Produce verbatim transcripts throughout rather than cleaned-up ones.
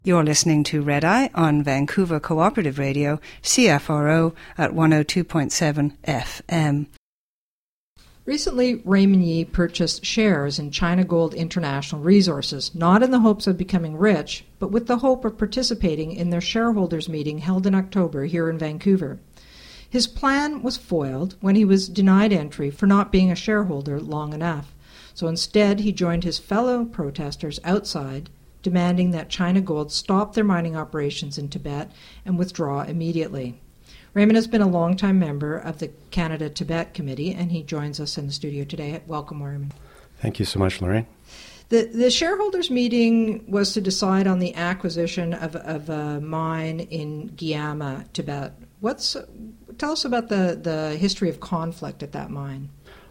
You're listening to Red Eye on Vancouver Cooperative Radio, C F R O at one oh two point seven F M. Recently, Raymond Yee purchased shares in China Gold International Resources, not in the hopes of becoming rich, but with the hope of participating in their shareholders' meeting held in October here in Vancouver. His plan was foiled when he was denied entry for not being a shareholder long enough. So instead, he joined his fellow protesters outside, demanding that China Gold stop their mining operations in Tibet and withdraw immediately. Raymond has been a longtime member of the Canada-Tibet Committee, and he joins us in the studio today. Welcome, Raymond. Thank you so much, Lorraine. The, the shareholders' meeting was to decide on the acquisition of, of a mine in Guyama, Tibet. What's tell us about the, the history of conflict at that mine.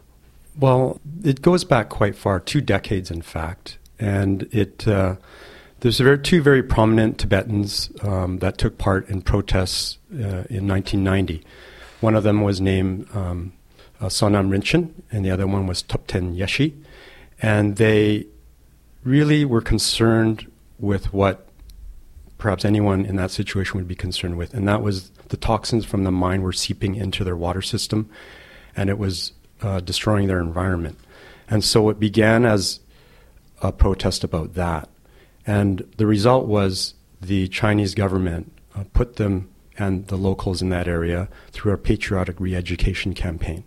Well, it goes back quite far, two decades, in fact. And it uh, there's very, two very prominent Tibetans um, that took part in protests uh, in nineteen ninety. One of them was named um, uh, Sonam Rinchen, and the other one was Thupten Yeshi. And they really were concerned with what perhaps anyone in that situation would be concerned with, and that was the toxins from the mine were seeping into their water system, and it was uh, destroying their environment. And so it began as a protest about that. And the result was the Chinese government uh, put them and the locals in that area through a patriotic re-education campaign.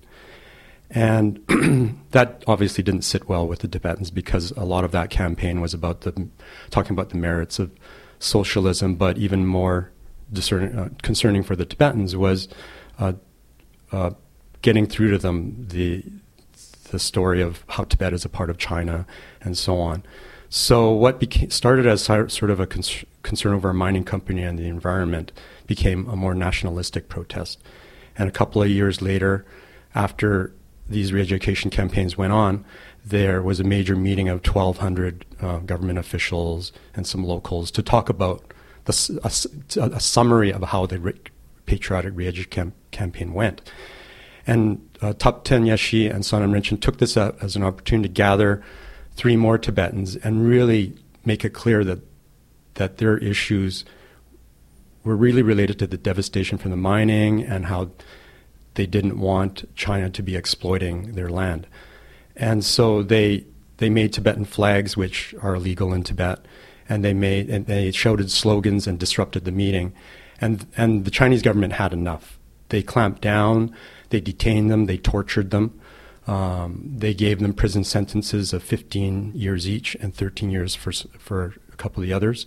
And that obviously didn't sit well with the Tibetans, because a lot of that campaign was about the talking about the merits of socialism, but even more discerning, uh, concerning for the Tibetans was uh, uh, getting through to them the the story of how Tibet is a part of China and so on. So what became, started as sort of a cons- concern over a mining company and the environment became a more nationalistic protest. And a couple of years later, after these re-education campaigns went on, there was a major meeting of twelve hundred uh, government officials and some locals to talk about the, a, a summary of how the re- patriotic re-edu cam- campaign went. And uh, Thupten Yeshi and Sonam Rinchen took this uh, as an opportunity to gather three more Tibetans and really make it clear that that their issues were really related to the devastation from the mining and how they didn't want China to be exploiting their land. And so they they made Tibetan flags, which are illegal in Tibet, and they made and they shouted slogans and disrupted the meeting. And and the Chinese government had enough. They clamped down. They detained them, they tortured them, um, they gave them prison sentences of fifteen years each and thirteen years for for a couple of the others.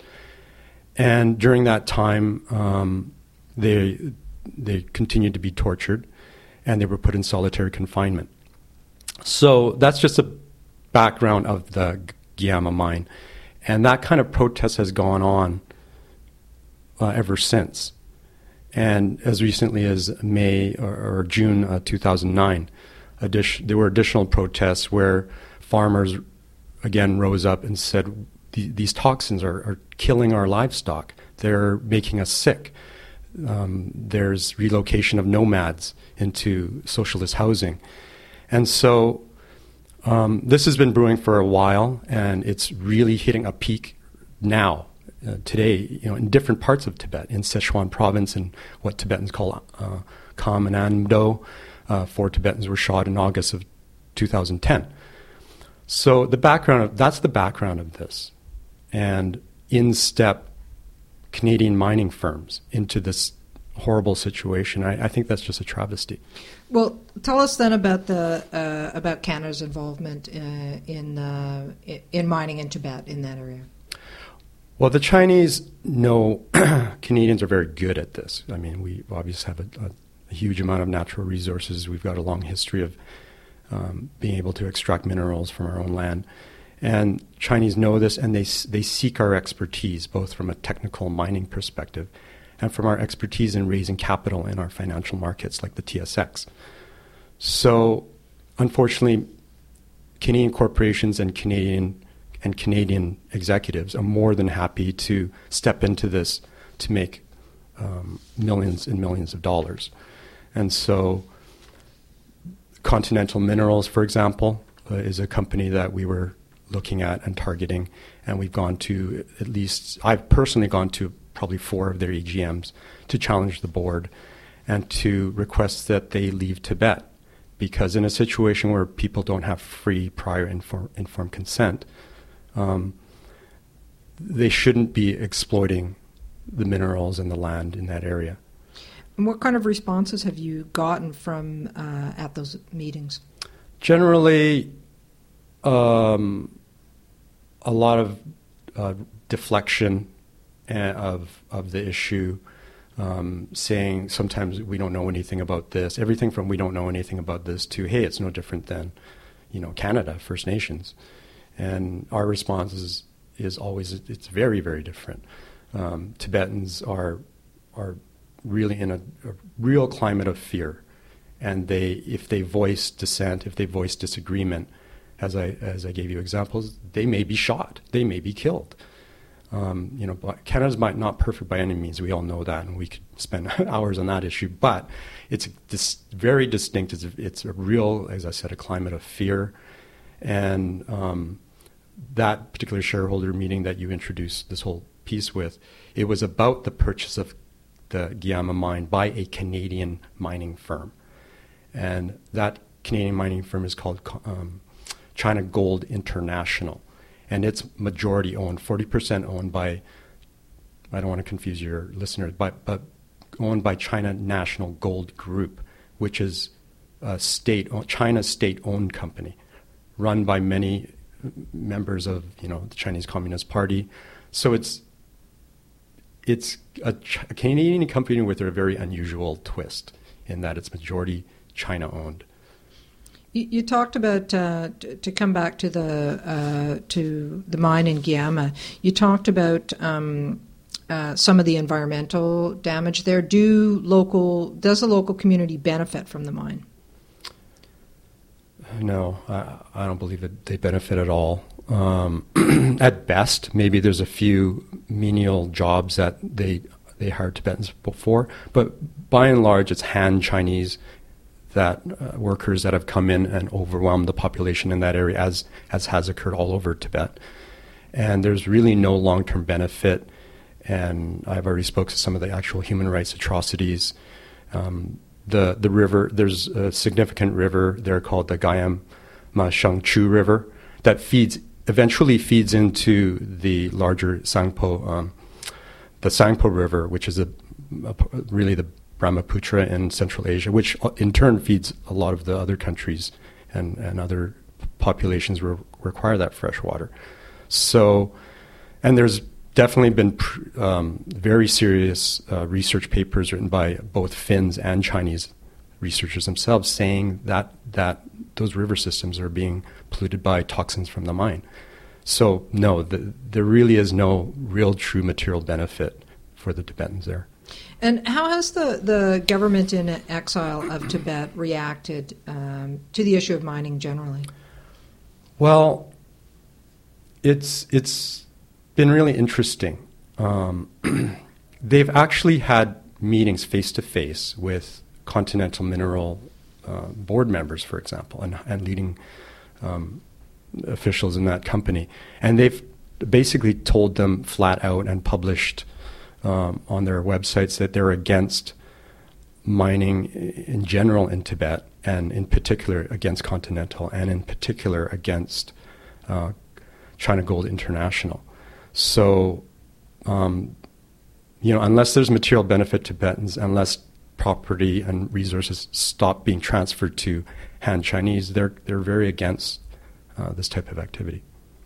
And during that time, um, they they continued to be tortured, and they were put in solitary confinement. So that's just a background of the Guyama mine, and that kind of protest has gone on uh, ever since. And as recently as May or, or June uh, two thousand nine, addition, there were additional protests where farmers again rose up and said, these toxins are, are killing our livestock. They're making us sick. Um, there's relocation of nomads into socialist housing. And so um, this has been brewing for a while, and it's really hitting a peak now. Uh, today, you know, in different parts of Tibet, in Sichuan province, and what Tibetans call uh, Kham and Amdo, uh, four Tibetans were shot in August of two thousand ten. So the background of that's the background of this, and in step Canadian mining firms into this horrible situation. I, I think that's just a travesty. Well, tell us then about the uh, about Canada's involvement uh, in uh, in mining in Tibet in that area. Well, the Chinese know Canadians are very good at this. I mean, we obviously have a, a, a huge amount of natural resources. We've got a long history of um, being able to extract minerals from our own land. And Chinese know this, and they they seek our expertise, both from a technical mining perspective and from our expertise in raising capital in our financial markets like the T S X. So, unfortunately, Canadian corporations and Canadian and Canadian executives are more than happy to step into this to make um, millions and millions of dollars. And so Continental Minerals, for example, uh, is a company that we were looking at and targeting. And we've gone to at least, I've personally gone to probably four of their E G Ms to challenge the board and to request that they leave Tibet. Because in a situation where people don't have free, prior, inform, informed consent, um, they shouldn't be exploiting the minerals and the land in that area. And what kind of responses have you gotten from uh, at those meetings? Generally, um, a lot of uh, deflection of of the issue, um, saying sometimes we don't know anything about this. Everything from we don't know anything about this to hey, it's no different than, you know, Canada, First Nations, and our response is is always it's very very different. Um, Tibetans are are really in a, a real climate of fear, and they if they voice dissent, if they voice disagreement, as I as I gave you examples, they may be shot, they may be killed. Um, you know, Canada's not perfect by any means. We all know that, and we could spend hours on that issue. But it's dis- very distinct. It's a, it's a real, as I said, a climate of fear. And um, that particular shareholder meeting that you introduced this whole piece with, it was about the purchase of the Guiama mine by a Canadian mining firm. And that Canadian mining firm is called um, China Gold International. And it's majority owned, forty percent owned by, I don't want to confuse your listeners, but, but owned by China National Gold Group, which is a state, China's state-owned company, run by many members of, you know, the Chinese Communist Party. So it's it's a, a Canadian company with a very unusual twist in that it's majority China-owned. You, you talked about uh, t- to come back to the uh, to the mine in Guiama. You talked about um, uh, some of the environmental damage there. Do local does the local community benefit from the mine? No, I, I don't believe that they benefit at all. Um, at best, maybe there's a few menial jobs that they they hired Tibetans for, but by and large, it's Han Chinese that uh, workers that have come in and overwhelmed the population in that area, as as has occurred all over Tibet. And there's really no long-term benefit. And I've already spoke to some of the actual human rights atrocities. Um, the the river, there's a significant river there called the Guiama Shangchu River that feeds eventually feeds into the larger Sangpo, um, the Sangpo River, which is a, a really the Brahmaputra in Central Asia, which in turn feeds a lot of the other countries and, and other populations re- require that fresh water. So, and there's definitely been um, very serious uh, research papers written by both Finns and Chinese researchers themselves saying that that those river systems are being polluted by toxins from the mine. So, no, the, there really is no real true material benefit for the Tibetans there. And how has the, the government in exile of Tibet reacted um, to the issue of mining generally? Well, it's it's been really interesting. Um, they've actually had meetings face-to-face with Continental Mineral uh, board members, for example, and, and leading um, officials in that company. And they've basically told them flat out and published Um, on their websites that they're against mining in general in Tibet, and in particular against Continental, and in particular against uh, China Gold International. So, um, you know, unless there's material benefit to Tibetans, unless property and resources stop being transferred to Han Chinese, they're they're very against uh, this type of activity.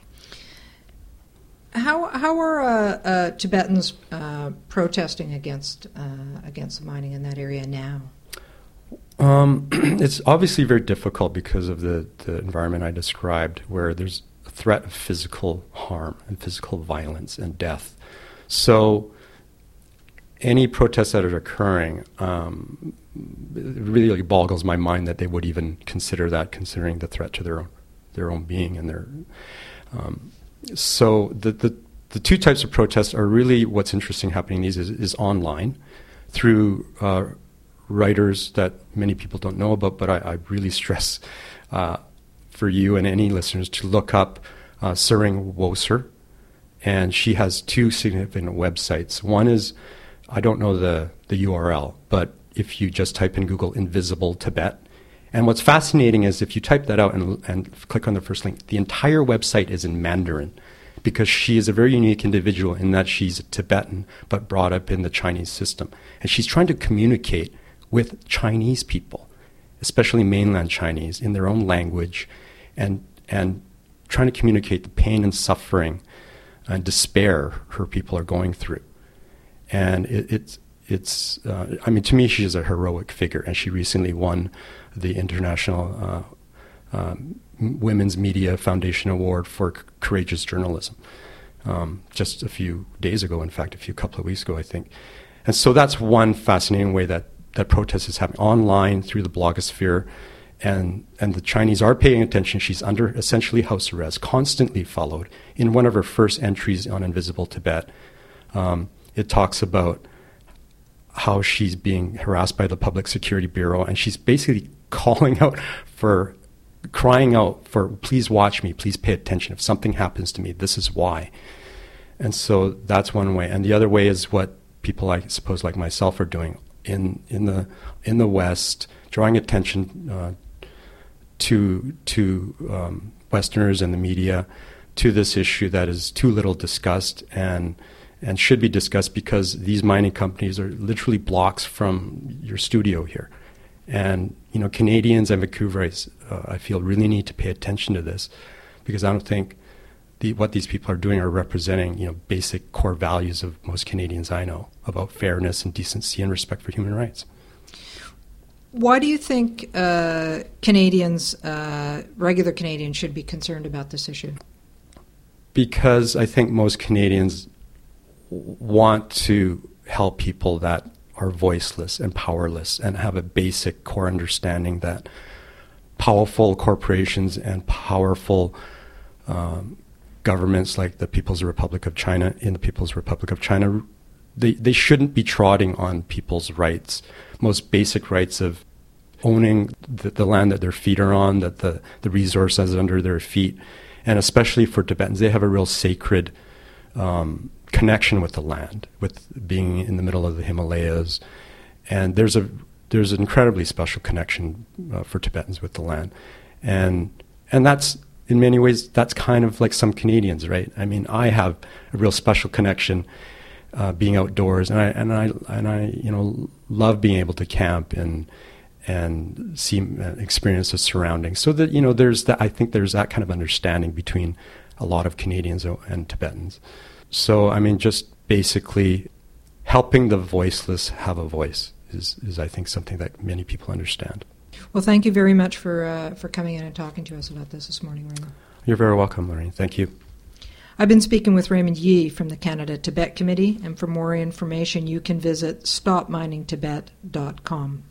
How how are uh, uh, Tibetans uh, protesting against uh, against the mining in that area now? Um, it's obviously very difficult because of the, the environment I described, where there's a threat of physical harm and physical violence and death. So any protests that are occurring, um, it really boggles my mind that they would even consider that, considering the threat to their own, their own being and their. Um, So the, the the two types of protests are really what's interesting happening these is, is online through uh, writers that many people don't know about, but I, I really stress uh, for you and any listeners to look up uh, Tsering Woser, and she has two significant websites. One is, I don't know the, the U R L, but if you just type in Google Invisible Tibet, and what's fascinating is if you type that out and, and click on the first link, the entire website is in Mandarin, because she is a very unique individual in that she's a Tibetan but brought up in the Chinese system. And she's trying to communicate with Chinese people, especially mainland Chinese, in their own language, and and trying to communicate the pain and suffering and despair her people are going through. And it, it's, it's uh, I mean, to me, she is a heroic figure, and she recently won the International uh, um, Women's Media Foundation Award for c- courageous journalism, um, just a few days ago, in fact, a few couple of weeks ago, I think. And so that's one fascinating way that, that protest is happening online through the blogosphere, and, and the Chinese are paying attention. She's under essentially house arrest, constantly followed. In one of her first entries on Invisible Tibet, um, it talks about how she's being harassed by the Public Security Bureau, and she's basically calling out for, crying out for, please watch me, please pay attention. If something happens to me, this is why. And so that's one way. And the other way is what people, I suppose, like myself are doing in, in the in the West, drawing attention uh, to to um, Westerners and the media to this issue that is too little discussed and and should be discussed, because these mining companies are literally blocks from your studio here. And, you know, Canadians and Vancouverites, uh, I feel, really need to pay attention to this, because I don't think the, what these people are doing are representing, you know, basic core values of most Canadians I know about fairness and decency and respect for human rights. Why do you think uh, Canadians, uh, regular Canadians, should be concerned about this issue? Because I think most Canadians want to help people that are voiceless and powerless, and have a basic core understanding that powerful corporations and powerful um, governments like the People's Republic of China, in the People's Republic of China, they, they shouldn't be trotting on people's rights, most basic rights of owning the, the land that their feet are on, that the, the resources under their feet. And especially for Tibetans, they have a real sacred um, connection with the land, with being in the middle of the Himalayas. And there's a there's an incredibly special connection uh, for Tibetans with the land. And and that's, in many ways, that's kind of like some Canadians, right? I mean, I have a real special connection uh, being outdoors, and I and I and I you know love being able to camp and and see uh, experience the surroundings. So that, you know, there's that, I think there's that kind of understanding between a lot of Canadians and Tibetans. So, I mean, just basically helping the voiceless have a voice is, is I think, something that many people understand. Well, thank you very much for uh, for coming in and talking to us about this this morning, Raymond. You're very welcome, Lorraine. Thank you. I've been speaking with Raymond Yee from the Canada Tibet Committee, and for more information, you can visit stop mining tibet dot com.